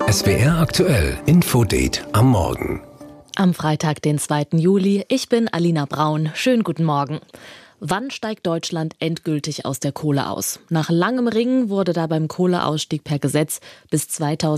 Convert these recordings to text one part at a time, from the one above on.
SWR aktuell Infodate am Morgen. Am Freitag, den 2. Juli. Ich bin Alina Braun. Schönen guten Morgen. Wann steigt Deutschland endgültig aus der Kohle aus? Nach langem Ringen wurde da beim Kohleausstieg per Gesetz bis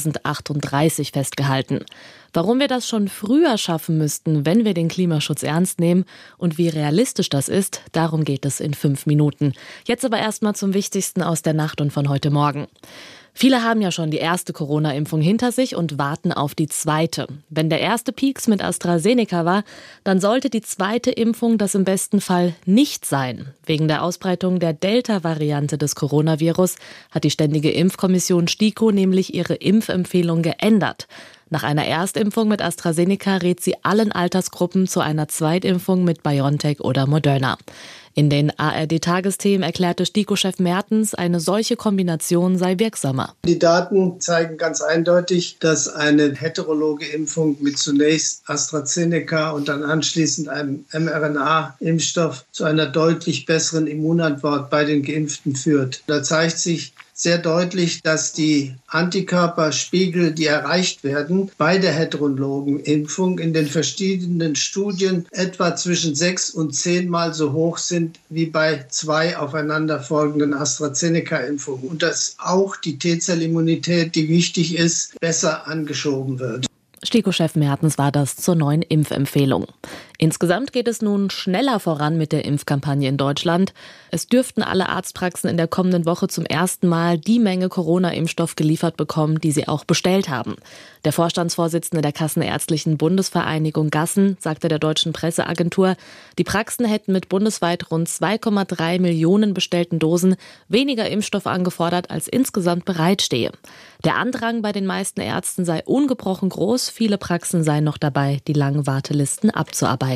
2038 festgehalten. Warum wir das schon früher schaffen müssten, wenn wir den Klimaschutz ernst nehmen und wie realistisch das ist, darum geht es in 5 Minuten. Jetzt aber erstmal zum Wichtigsten aus der Nacht und von heute Morgen. Viele haben ja schon die erste Corona-Impfung hinter sich und warten auf die zweite. Wenn der erste Pieks mit AstraZeneca war, dann sollte die zweite Impfung das im besten Fall nicht sein. Wegen der Ausbreitung der Delta-Variante des Coronavirus hat die Ständige Impfkommission STIKO nämlich ihre Impfempfehlung geändert. Nach einer Erstimpfung mit AstraZeneca rät sie allen Altersgruppen zu einer Zweitimpfung mit BioNTech oder Moderna. In den ARD-Tagesthemen erklärte STIKO-Chef Mertens, eine solche Kombination sei wirksamer. Die Daten zeigen ganz eindeutig, dass eine heterologe Impfung mit zunächst AstraZeneca und dann anschließend einem mRNA-Impfstoff zu einer deutlich besseren Immunantwort bei den Geimpften führt. Da zeigt sich sehr deutlich, dass die Antikörperspiegel, die erreicht werden bei der heterologen Impfung, in den verschiedenen Studien etwa zwischen 6 und 10 Mal so hoch sind wie bei 2 aufeinanderfolgenden AstraZeneca-Impfungen. Und dass auch die T-Zellimmunität, die wichtig ist, besser angeschoben wird. STIKO-Chef Mertens war das zur neuen Impfempfehlung. Insgesamt geht es nun schneller voran mit der Impfkampagne in Deutschland. Es dürften alle Arztpraxen in der kommenden Woche zum ersten Mal die Menge Corona-Impfstoff geliefert bekommen, die sie auch bestellt haben. Der Vorstandsvorsitzende der Kassenärztlichen Bundesvereinigung Gassen sagte der deutschen Presseagentur, die Praxen hätten mit bundesweit rund 2,3 Millionen bestellten Dosen weniger Impfstoff angefordert, als insgesamt bereitstehe. Der Andrang bei den meisten Ärzten sei ungebrochen groß. Viele Praxen seien noch dabei, die langen Wartelisten abzuarbeiten.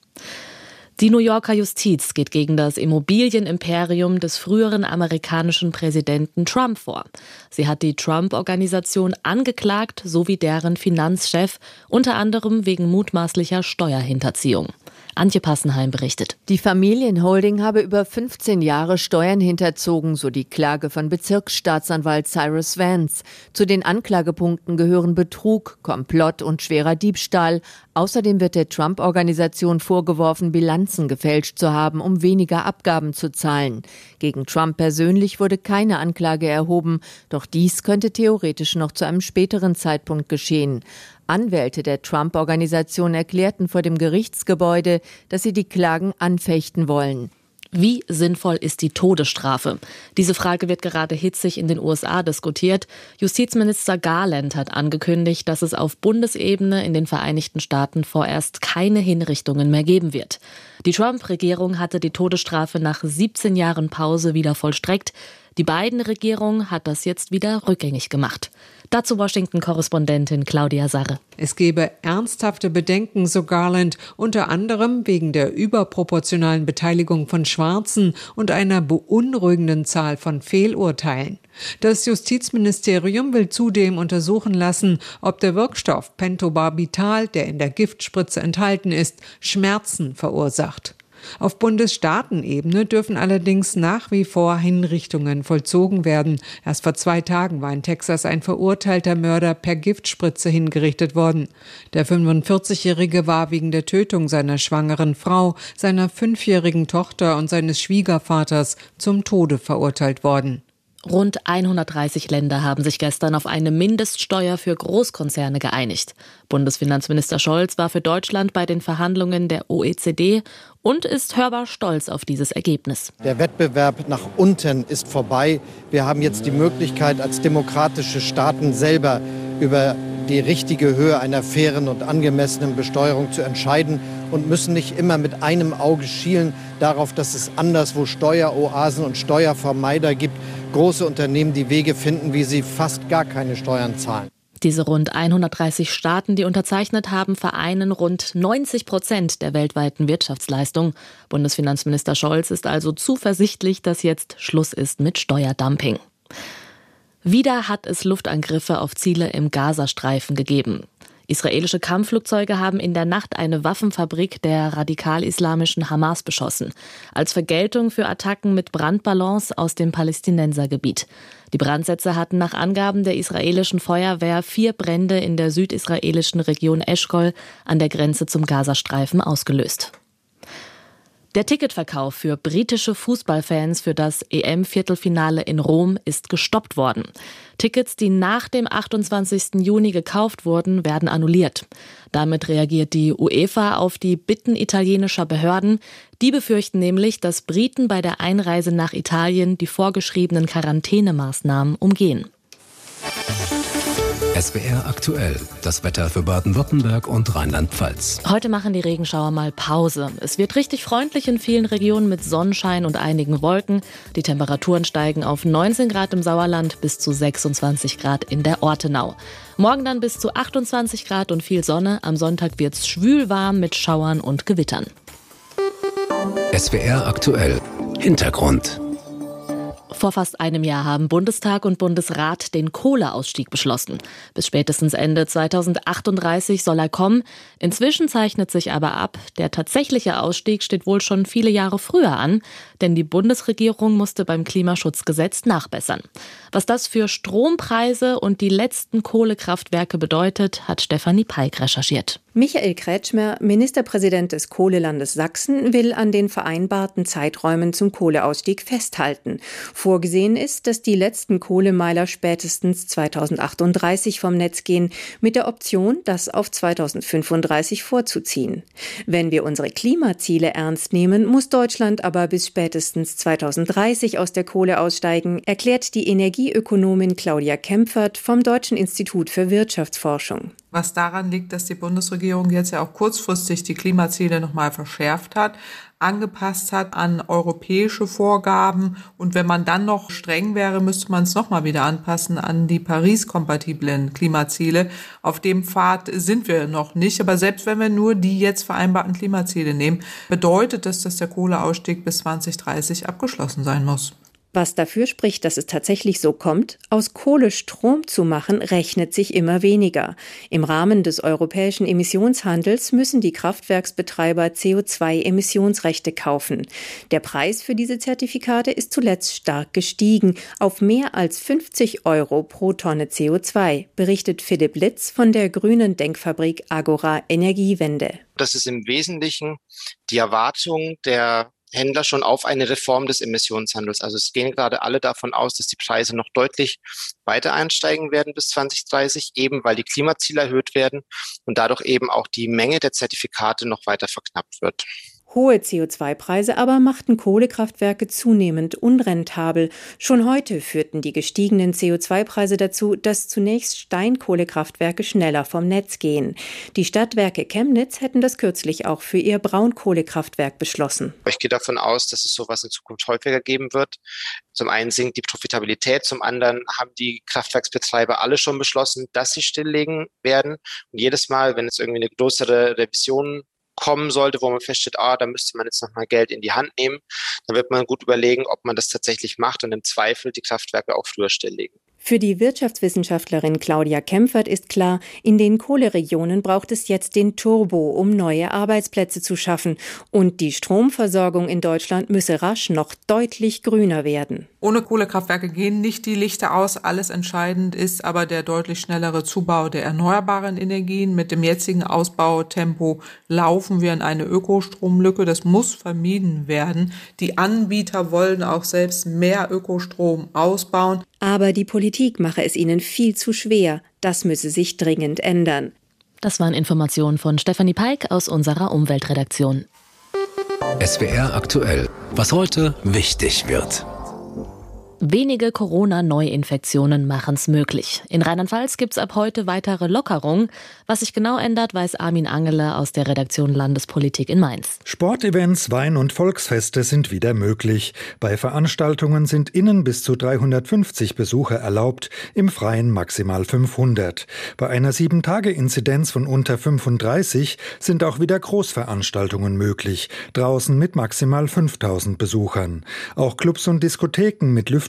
Die New Yorker Justiz geht gegen das Immobilienimperium des früheren amerikanischen Präsidenten Trump vor. Sie hat die Trump-Organisation angeklagt, sowie deren Finanzchef, unter anderem wegen mutmaßlicher Steuerhinterziehung. Antje Passenheim berichtet. Die Familienholding habe über 15 Jahre Steuern hinterzogen, so die Klage von Bezirksstaatsanwalt Cyrus Vance. Zu den Anklagepunkten gehören Betrug, Komplott und schwerer Diebstahl. Außerdem wird der Trump-Organisation vorgeworfen, Bilanzen gefälscht zu haben, um weniger Abgaben zu zahlen. Gegen Trump persönlich wurde keine Anklage erhoben, doch dies könnte theoretisch noch zu einem späteren Zeitpunkt geschehen. Anwälte der Trump-Organisation erklärten vor dem Gerichtsgebäude, dass sie die Klagen anfechten wollen. Wie sinnvoll ist die Todesstrafe? Diese Frage wird gerade hitzig in den USA diskutiert. Justizminister Garland hat angekündigt, dass es auf Bundesebene in den Vereinigten Staaten vorerst keine Hinrichtungen mehr geben wird. Die Trump-Regierung hatte die Todesstrafe nach 17 Jahren Pause wieder vollstreckt. Die Biden-Regierung hat das jetzt wieder rückgängig gemacht. Dazu Washington-Korrespondentin Claudia Sarre. Es gebe ernsthafte Bedenken, so Garland, unter anderem wegen der überproportionalen Beteiligung von Schwarzen und einer beunruhigenden Zahl von Fehlurteilen. Das Justizministerium will zudem untersuchen lassen, ob der Wirkstoff Pentobarbital, der in der Giftspritze enthalten ist, Schmerzen verursacht. Auf Bundesstaatenebene dürfen allerdings nach wie vor Hinrichtungen vollzogen werden. Erst vor 2 Tagen war in Texas ein verurteilter Mörder per Giftspritze hingerichtet worden. Der 45-Jährige war wegen der Tötung seiner schwangeren Frau, seiner 5-jährigen Tochter und seines Schwiegervaters zum Tode verurteilt worden. Rund 130 Länder haben sich gestern auf eine Mindeststeuer für Großkonzerne geeinigt. Bundesfinanzminister Scholz war für Deutschland bei den Verhandlungen der OECD und ist hörbar stolz auf dieses Ergebnis. Der Wettbewerb nach unten ist vorbei. Wir haben jetzt die Möglichkeit, als demokratische Staaten selber über die richtige Höhe einer fairen und angemessenen Besteuerung zu entscheiden und müssen nicht immer mit einem Auge schielen darauf, dass es anderswo Steueroasen und Steuervermeider gibt. Große Unternehmen die Wege finden, wie sie fast gar keine Steuern zahlen. Diese rund 130 Staaten, die unterzeichnet haben, vereinen rund 90% der weltweiten Wirtschaftsleistung. Bundesfinanzminister Scholz ist also zuversichtlich, dass jetzt Schluss ist mit Steuerdumping. Wieder hat es Luftangriffe auf Ziele im Gazastreifen gegeben. Israelische Kampfflugzeuge haben in der Nacht eine Waffenfabrik der radikal-islamischen Hamas beschossen, als Vergeltung für Attacken mit Brandballons aus dem Palästinensergebiet. Die Brandsätze hatten nach Angaben der israelischen Feuerwehr 4 Brände in der südisraelischen Region Eschkol an der Grenze zum Gazastreifen ausgelöst. Der Ticketverkauf für britische Fußballfans für das EM-Viertelfinale in Rom ist gestoppt worden. Tickets, die nach dem 28. Juni gekauft wurden, werden annulliert. Damit reagiert die UEFA auf die Bitten italienischer Behörden. Die befürchten nämlich, dass Briten bei der Einreise nach Italien die vorgeschriebenen Quarantänemaßnahmen umgehen. SWR aktuell. Das Wetter für Baden-Württemberg und Rheinland-Pfalz. Heute machen die Regenschauer mal Pause. Es wird richtig freundlich in vielen Regionen mit Sonnenschein und einigen Wolken. Die Temperaturen steigen auf 19 Grad im Sauerland bis zu 26 Grad in der Ortenau. Morgen dann bis zu 28 Grad und viel Sonne. Am Sonntag wird's schwül warm mit Schauern und Gewittern. SWR aktuell. Hintergrund. Vor fast einem Jahr haben Bundestag und Bundesrat den Kohleausstieg beschlossen. Bis spätestens Ende 2038 soll er kommen. Inzwischen zeichnet sich aber ab, der tatsächliche Ausstieg steht wohl schon viele Jahre früher an, denn die Bundesregierung musste beim Klimaschutzgesetz nachbessern. Was das für Strompreise und die letzten Kohlekraftwerke bedeutet, hat Stefanie Peik recherchiert. Michael Kretschmer, Ministerpräsident des Kohlelandes Sachsen, will an den vereinbarten Zeiträumen zum Kohleausstieg festhalten. Vorgesehen ist, dass die letzten Kohlemeiler spätestens 2038 vom Netz gehen, mit der Option, das auf 2035 vorzuziehen. Wenn wir unsere Klimaziele ernst nehmen, muss Deutschland aber bis spätestens 2030 aus der Kohle aussteigen, erklärt die Energieökonomin Claudia Kempfert vom Deutschen Institut für Wirtschaftsforschung. Was daran liegt, dass die Bundesregierung jetzt ja auch kurzfristig die Klimaziele nochmal verschärft hat, angepasst hat an europäische Vorgaben. Und wenn man dann noch streng wäre, müsste man es nochmal wieder anpassen an die Paris-kompatiblen Klimaziele. Auf dem Pfad sind wir noch nicht. Aber selbst wenn wir nur die jetzt vereinbarten Klimaziele nehmen, bedeutet das, dass der Kohleausstieg bis 2030 abgeschlossen sein muss. Was dafür spricht, dass es tatsächlich so kommt, aus Kohle Strom zu machen, rechnet sich immer weniger. Im Rahmen des europäischen Emissionshandels müssen die Kraftwerksbetreiber CO2-Emissionsrechte kaufen. Der Preis für diese Zertifikate ist zuletzt stark gestiegen, auf mehr als 50 € pro Tonne CO2, berichtet Philipp Litz von der grünen Denkfabrik Agora Energiewende. Das ist im Wesentlichen die Erwartung der Händler schon auf eine Reform des Emissionshandels. Also es gehen gerade alle davon aus, dass die Preise noch deutlich weiter einsteigen werden bis 2030, eben weil die Klimaziele erhöht werden und dadurch eben auch die Menge der Zertifikate noch weiter verknappt wird. Hohe CO2-Preise aber machten Kohlekraftwerke zunehmend unrentabel. Schon heute führten die gestiegenen CO2-Preise dazu, dass zunächst Steinkohlekraftwerke schneller vom Netz gehen. Die Stadtwerke Chemnitz hätten das kürzlich auch für ihr Braunkohlekraftwerk beschlossen. Ich gehe davon aus, dass es sowas in Zukunft häufiger geben wird. Zum einen sinkt die Profitabilität, zum anderen haben die Kraftwerksbetreiber alle schon beschlossen, dass sie stilllegen werden. Und jedes Mal, wenn es irgendwie eine größere Revision kommen sollte, wo man feststellt, da müsste man jetzt nochmal Geld in die Hand nehmen, dann wird man gut überlegen, ob man das tatsächlich macht und im Zweifel die Kraftwerke auch früher stilllegen. Für die Wirtschaftswissenschaftlerin Claudia Kempfert ist klar, in den Kohleregionen braucht es jetzt den Turbo, um neue Arbeitsplätze zu schaffen. Und die Stromversorgung in Deutschland müsse rasch noch deutlich grüner werden. Ohne Kohlekraftwerke gehen nicht die Lichter aus. Alles entscheidend ist aber der deutlich schnellere Zubau der erneuerbaren Energien. Mit dem jetzigen Ausbautempo laufen wir in eine Ökostromlücke. Das muss vermieden werden. Die Anbieter wollen auch selbst mehr Ökostrom ausbauen. Aber die Politik mache es ihnen viel zu schwer. Das müsse sich dringend ändern. Das waren Informationen von Stefanie Peik aus unserer Umweltredaktion. SWR aktuell. Was heute wichtig wird. Wenige Corona-Neuinfektionen machen es möglich. In Rheinland-Pfalz gibt es ab heute weitere Lockerungen. Was sich genau ändert, weiß Armin Angele aus der Redaktion Landespolitik in Mainz. Sportevents, Wein- und Volksfeste sind wieder möglich. Bei Veranstaltungen sind innen bis zu 350 Besucher erlaubt, im Freien maximal 500. Bei einer 7-Tage-Inzidenz von unter 35 sind auch wieder Großveranstaltungen möglich, draußen mit maximal 5000 Besuchern. Auch Clubs und Diskotheken mit Lüftung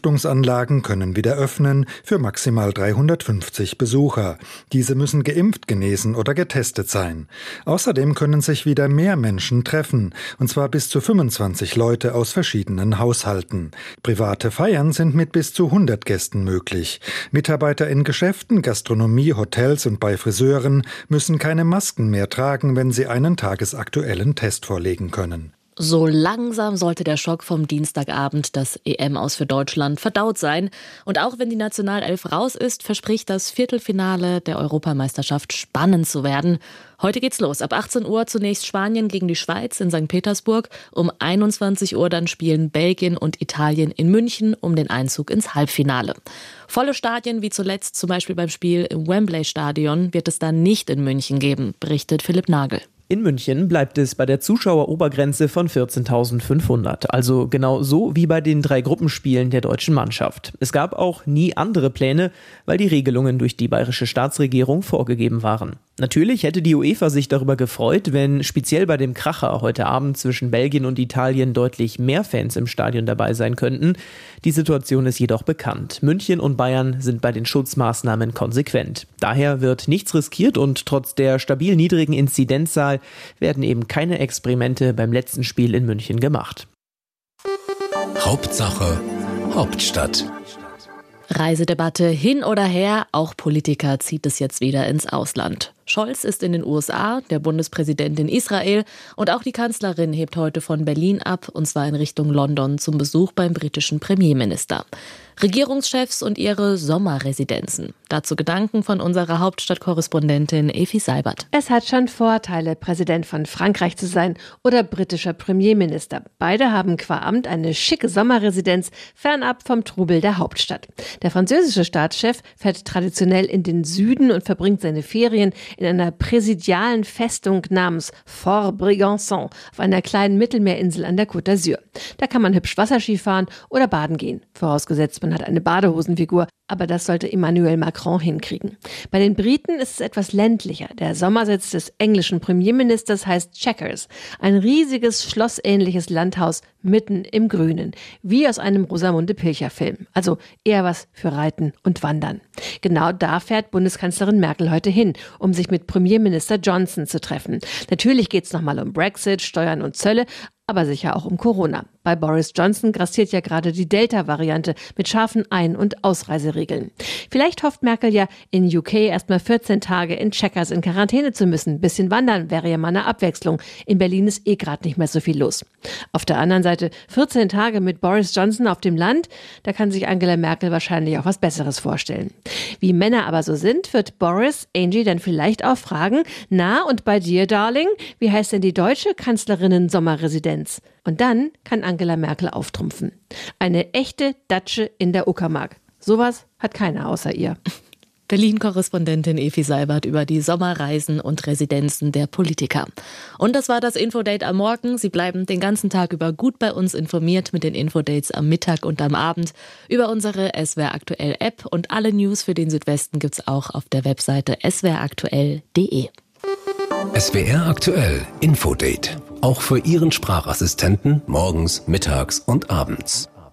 Entlüftungsanlagen können wieder öffnen für maximal 350 Besucher. Diese müssen geimpft, genesen oder getestet sein. Außerdem können sich wieder mehr Menschen treffen, und zwar bis zu 25 Leute aus verschiedenen Haushalten. Private Feiern sind mit bis zu 100 Gästen möglich. Mitarbeiter in Geschäften, Gastronomie, Hotels und bei Friseuren müssen keine Masken mehr tragen, wenn sie einen tagesaktuellen Test vorlegen können. So langsam sollte der Schock vom Dienstagabend, das EM-Aus für Deutschland, verdaut sein. Und auch wenn die Nationalelf raus ist, verspricht das Viertelfinale der Europameisterschaft spannend zu werden. Heute geht's los. Ab 18 Uhr zunächst Spanien gegen die Schweiz in St. Petersburg. Um 21 Uhr dann spielen Belgien und Italien in München um den Einzug ins Halbfinale. Volle Stadien wie zuletzt, zum Beispiel beim Spiel im Wembley-Stadion, wird es dann nicht in München geben, berichtet Philipp Nagel. In München bleibt es bei der Zuschauerobergrenze von 14.500, also genau so wie bei den 3 Gruppenspielen der deutschen Mannschaft. Es gab auch nie andere Pläne, weil die Regelungen durch die bayerische Staatsregierung vorgegeben waren. Natürlich hätte die UEFA sich darüber gefreut, wenn speziell bei dem Kracher heute Abend zwischen Belgien und Italien deutlich mehr Fans im Stadion dabei sein könnten. Die Situation ist jedoch bekannt. München und Bayern sind bei den Schutzmaßnahmen konsequent. Daher wird nichts riskiert und trotz der stabil niedrigen Inzidenzzahl werden eben keine Experimente beim letzten Spiel in München gemacht. Hauptsache Hauptstadt. Reisedebatte hin oder her, auch Politiker zieht es jetzt wieder ins Ausland. Scholz ist in den USA, der Bundespräsident in Israel und auch die Kanzlerin hebt heute von Berlin ab, und zwar in Richtung London zum Besuch beim britischen Premierminister. Regierungschefs und ihre Sommerresidenzen. Dazu Gedanken von unserer Hauptstadtkorrespondentin Evi Seibert. Es hat schon Vorteile, Präsident von Frankreich zu sein oder britischer Premierminister. Beide haben qua Amt eine schicke Sommerresidenz fernab vom Trubel der Hauptstadt. Der französische Staatschef fährt traditionell in den Süden und verbringt seine Ferien in einer präsidialen Festung namens Fort Brégançon auf einer kleinen Mittelmeerinsel an der Côte d'Azur. Da kann man hübsch Wasserski fahren oder baden gehen, vorausgesetzt man hat eine Badehosenfigur, aber das sollte Emmanuel Macron hinkriegen. Bei den Briten ist es etwas ländlicher. Der Sommersitz des englischen Premierministers heißt Chequers, ein riesiges schlossähnliches Landhaus mitten im Grünen, wie aus einem Rosamunde-Pilcher-Film. Also eher was für Reiten und Wandern. Genau da fährt Bundeskanzlerin Merkel heute hin, um sich mit Premierminister Johnson zu treffen. Natürlich geht es nochmal um Brexit, Steuern und Zölle, aber sicher auch um Corona. Bei Boris Johnson grassiert ja gerade die Delta-Variante mit scharfen Ein- und Ausreiseregeln. Vielleicht hofft Merkel ja, in UK erstmal 14 Tage in Chequers in Quarantäne zu müssen. Bisschen wandern wäre ja mal eine Abwechslung. In Berlin ist gerade nicht mehr so viel los. Auf der anderen Seite 14 Tage mit Boris Johnson auf dem Land, da kann sich Angela Merkel wahrscheinlich auch was Besseres vorstellen. Wie Männer aber so sind, wird Boris Angie dann vielleicht auch fragen, na und bei dir, Darling, wie heißt denn die deutsche Kanzlerinnen-Sommerresidenz? Und dann kann Angela Merkel auftrumpfen. Eine echte Datsche in der Uckermark. Sowas hat keiner außer ihr. Berlin-Korrespondentin Evi Seibert über die Sommerreisen und Residenzen der Politiker. Und das war das Infodate am Morgen. Sie bleiben den ganzen Tag über gut bei uns informiert mit den Infodates am Mittag und am Abend über unsere SWR Aktuell App. Und alle News für den Südwesten gibt's auch auf der Webseite swraktuell.de. SWR Aktuell Infodate. Auch für Ihren Sprachassistenten morgens, mittags und abends.